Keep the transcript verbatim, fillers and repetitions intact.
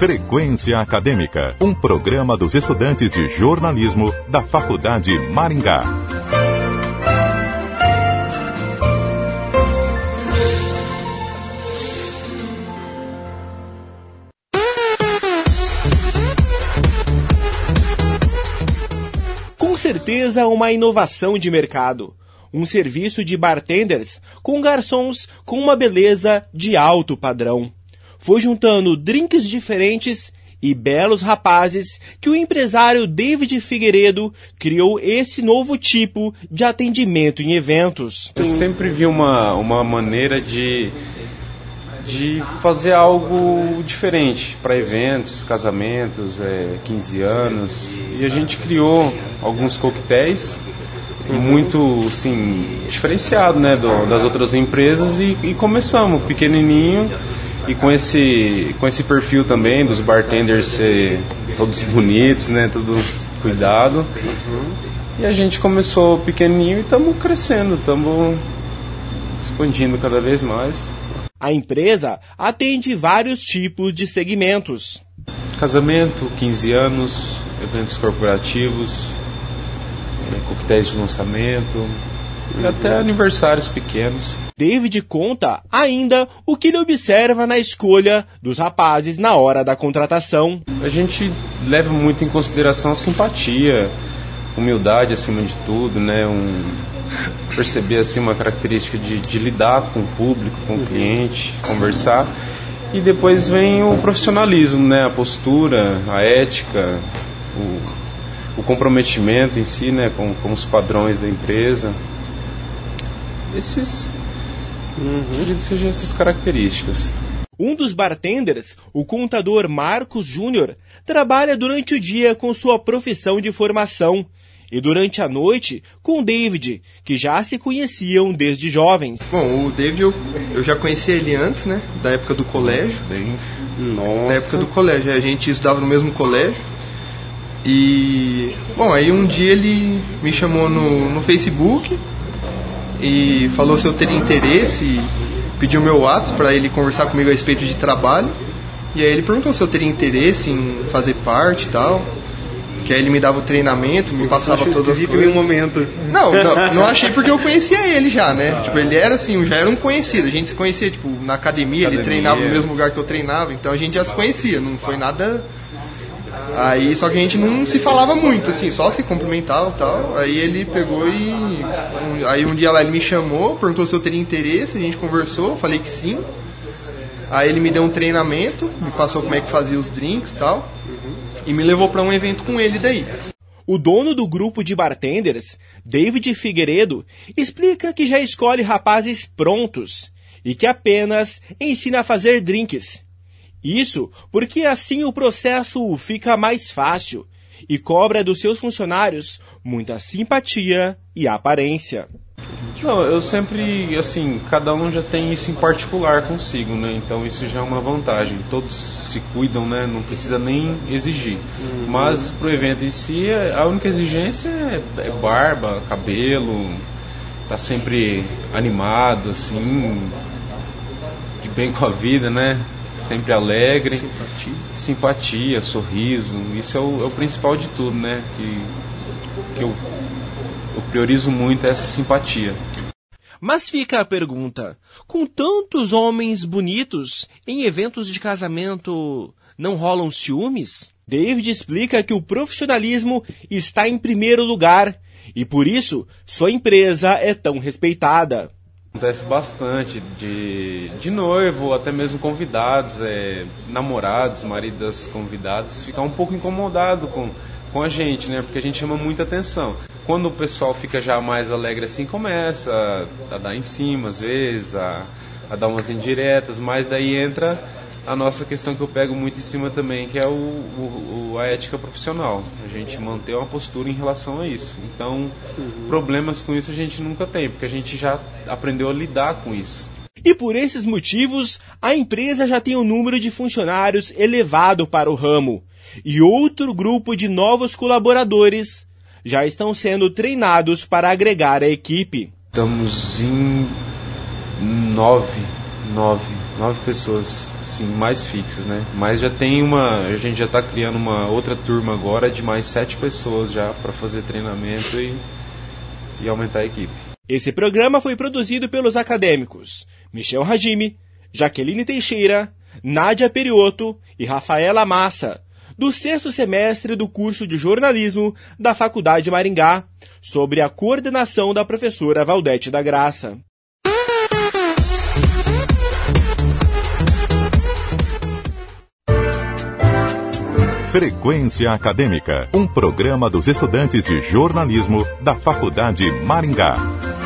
Frequência Acadêmica, um programa dos estudantes de jornalismo da Faculdade Maringá. Com certeza uma inovação de mercado. Um serviço de bartenders com garçons com uma beleza de alto padrão. Foi juntando drinks diferentes e belos rapazes que o empresário David Figueiredo criou esse novo tipo de atendimento em eventos. Eu sempre vi uma, uma maneira de, de fazer algo diferente para eventos, casamentos, é, quinze anos. E a gente criou alguns coquetéis muito, assim, diferenciado, né, do, das outras empresas e, e começamos pequenininho e com esse, com esse perfil também dos bartenders ser todos bonitos, né, tudo cuidado. Uhum. E a gente começou pequenininho e estamos crescendo, estamos expandindo cada vez mais. A empresa atende vários tipos de segmentos. Casamento, quinze anos, eventos corporativos, coquetéis de lançamento, uhum, e até aniversários pequenos. David conta ainda o que ele observa na escolha dos rapazes na hora da contratação. A gente leva muito em consideração a simpatia, humildade acima de tudo, né? Um, perceber assim, uma característica de, de lidar com o público, com o cliente, conversar. E depois vem o profissionalismo, né? A postura, a ética, o o comprometimento em si, né, com, com os padrões da empresa. Esses, uhum, acredito que sejam essas características. Um dos bartenders, o contador Marcos Júnior, trabalha durante o dia com sua profissão de formação e durante a noite com o David, que já se conheciam desde jovens. Bom, o David eu, eu já conhecia ele antes, né, da época do colégio. Bem, nossa. Da época do colégio, a gente estudava no mesmo colégio. E, bom, aí um dia ele me chamou no, no Facebook e falou se eu teria interesse, pediu meu WhatsApp para ele conversar comigo a respeito de trabalho. E aí ele perguntou se eu teria interesse em fazer parte e tal. Que aí ele me dava o treinamento, me passava todas as coisas. Em um momento. Não, não, não achei porque eu conhecia ele já, né? Tipo, ele era assim, já era um conhecido. A gente se conhecia, tipo, na academia, academia, ele treinava no mesmo lugar que eu treinava, então a gente já se conhecia, não foi nada. Aí, só que a gente não se falava muito, assim, só se cumprimentava e tal. Aí ele pegou e... Um, aí um dia lá ele me chamou, perguntou se eu teria interesse, a gente conversou, falei que sim. Aí ele me deu um treinamento, me passou como é que fazia os drinks e tal, e me levou para um evento com ele daí. O dono do grupo de bartenders, David Figueiredo, explica que já escolhe rapazes prontos e que apenas ensina a fazer drinks. Isso porque assim o processo fica mais fácil e cobra dos seus funcionários muita simpatia e aparência. Não, eu sempre, assim, cada um já tem isso em particular consigo, né? Então isso já é uma vantagem. Todos se cuidam, né? Não precisa nem exigir. Uhum. Mas pro evento em si, a única exigência é, é barba, cabelo, tá sempre animado, assim, de bem com a vida, né? Sempre alegre, simpatia, simpatia sorriso, isso é o, é o principal de tudo, né? Que, que eu, eu priorizo muito essa simpatia. Mas fica a pergunta, com tantos homens bonitos, em eventos de casamento não rolam ciúmes? David explica que o profissionalismo está em primeiro lugar e por isso sua empresa é tão respeitada. Acontece bastante de, de noivo, até mesmo convidados, é, namorados, maridos convidados, ficar um pouco incomodado com, com a gente, né? Porque a gente chama muita atenção. Quando o pessoal fica já mais alegre assim, começa a, a dar em cima às vezes, a, a dar umas indiretas, mas daí entra a nossa questão que eu pego muito em cima também, que é o, o, a ética profissional. A gente manter uma postura em relação a isso. Então, uhum, problemas com isso a gente nunca tem, porque a gente já aprendeu a lidar com isso. E por esses motivos, a empresa já tem um número de funcionários elevado para o ramo. E outro grupo de novos colaboradores já estão sendo treinados para agregar a equipe. Estamos em nove, nove, nove pessoas sim, mais fixas, né? Mas já tem uma, a gente já está criando uma outra turma agora de mais sete pessoas já para fazer treinamento e, e aumentar a equipe. Esse programa foi produzido pelos acadêmicos Michel Hajime, Jaqueline Teixeira, Nádia Perioto e Rafaela Massa, do sexto semestre do curso de jornalismo da Faculdade Maringá, sob a coordenação da professora Valdete da Graça. Frequência Acadêmica, um programa dos estudantes de jornalismo da Faculdade Maringá.